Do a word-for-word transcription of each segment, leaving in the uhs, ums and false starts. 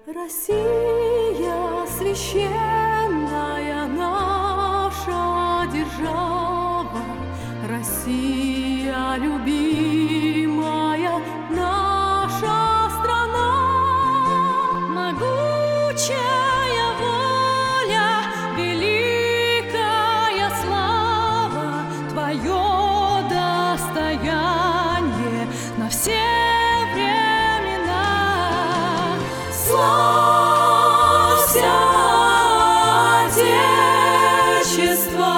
Россия священная наша держава, Россия любимая наша страна, могучая воля, великая слава, твое достояние на все времена. Славься, Отечество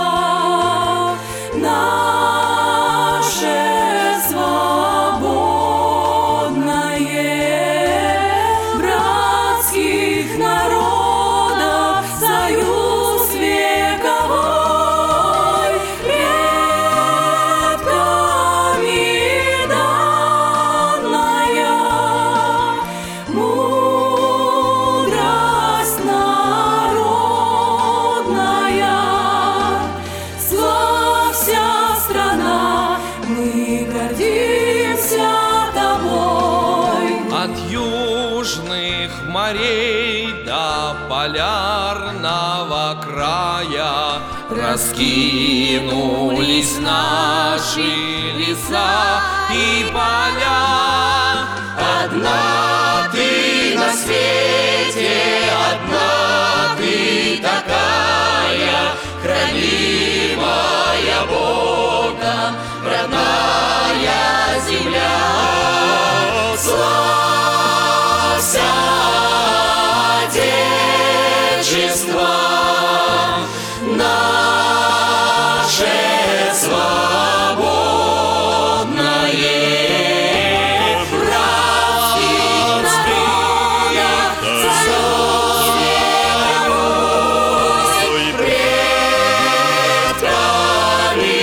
наше свободное, братских народов союз вековой, предками данная мудрость народная. Славься, страна, мы гордимся тобой. От южных морей до полярного края раскинулись наши леса и поля. Одна ты на свете, одна ты такая, хранимая Богом родная земля. Славься, Отечество наше свободное, братских народов союз вековой, предками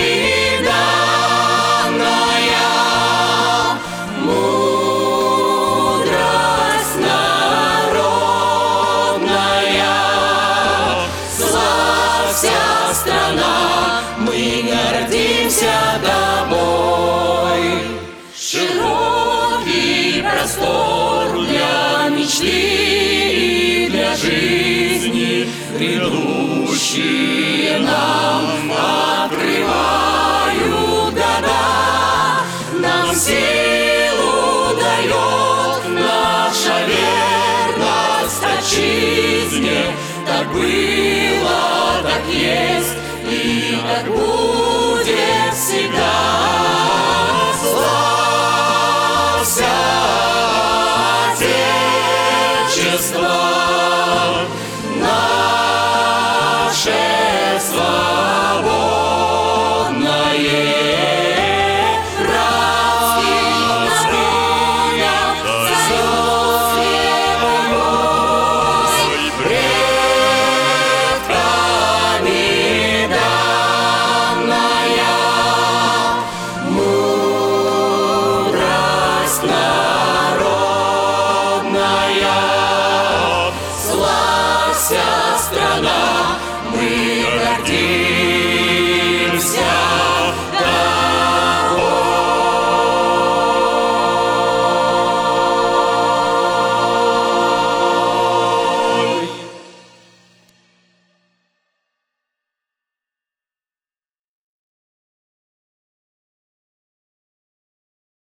данная мудрость народная. Славься, страна, мы гордимся тобой. Широкий простор для мечты и для жизни, грядущие нам открывают года. Нам силу дает наша верность отчизне. Так было, так есть и так будет всегда. Славься,